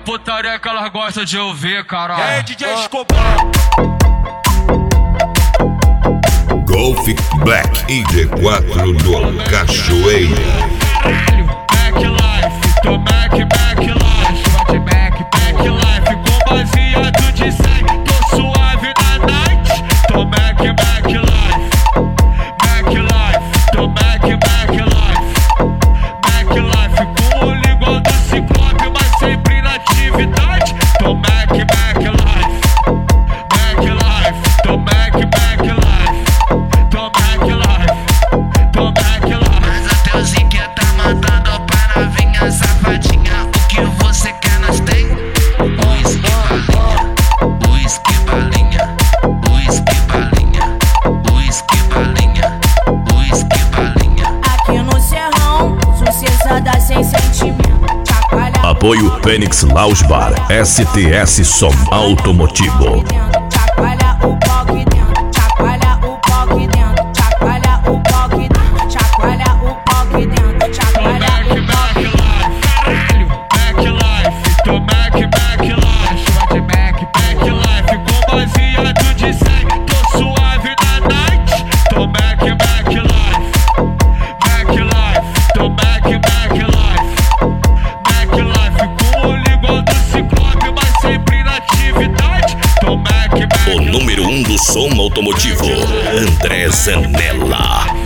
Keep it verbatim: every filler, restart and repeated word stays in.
putaria que elas gostam de ouvir, caralho. É D J Escobar. Golf Black I D quatro do Cachoeira. Caralho, Mac Life, tô Mac, Mac Life. Vai de Mac, Mac Life, com baseado de cem. Tô suave na night, tô Mac, Mac Life. Mac Life, tô Mac, Mac Life. Mac Life, com o olho igual do Ciclope, mas sempre na atividade. Tô Mac, Mac Life. Mac Life, tô Mac, Mac Life. Tô Mac Life, tô Mac Life. Mas até o Ziqueta tá mandando pra novinha safadinha. O que você quer nós tem? Whisky balinha, whisky balinha, whisky balinha, whisky balinha, whisky balinha. Aqui no Serrão, sucessada sem sentimento. Chacoalha. Apoio Fênix Lounge Bar, S T S Som Automotivo. Chacoalha o pau aqui dentro, chacoalha o pau aqui dentro, chacoalha o pau aqui dentro, chacoalha o pau aqui dentro, chacoalha o pau aqui dentro. Caralho, Mac Life, tô Mac, Mac Life. Vai de Mac, Mac Life, com baseado de cem. Tô suave na night, tô Mac, Mac Life. Mac Life, tô Mac, Mac Life. Mac Life, com o olho igual do Ciclope, mas sempre na atividade. Tô Mac, Mac O número um do som automotivo, André Zanella.